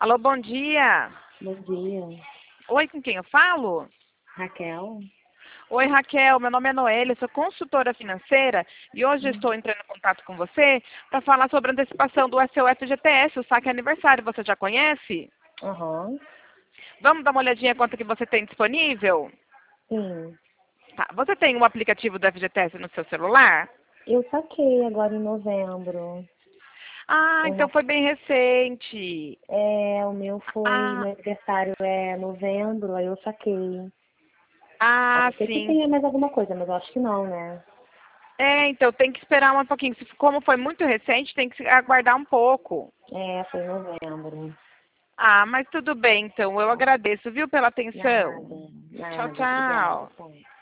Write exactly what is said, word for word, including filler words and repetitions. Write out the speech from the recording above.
Alô, bom dia. Bom dia. Oi, com quem eu falo? Raquel? Oi, Raquel, meu nome é Noêlia, sou consultora financeira e hoje eu Hum. estou entrando em contato com você para falar sobre a antecipação do seu F G T S, o saque aniversário. Você já conhece? Aham. Vamos dar uma olhadinha quanto que você tem disponível? Sim. Tá. Você tem um aplicativo do F G T S no seu celular? Eu saquei agora em novembro. Ah, Eu então não... foi bem recente. É, o meu foi, Ah, meu aniversário é novembro, aí eu saquei. A ah, não ser que sim. tenha mais alguma coisa, mas eu acho que não, né? É, então tem que esperar um pouquinho. Se- Como foi muito recente, tem que aguardar um pouco. É, foi em novembro. Ah, mas tudo bem, então. Eu Tá. agradeço, viu, pela atenção. Nada, Tchau, nada. Obrigada, tchau. tá.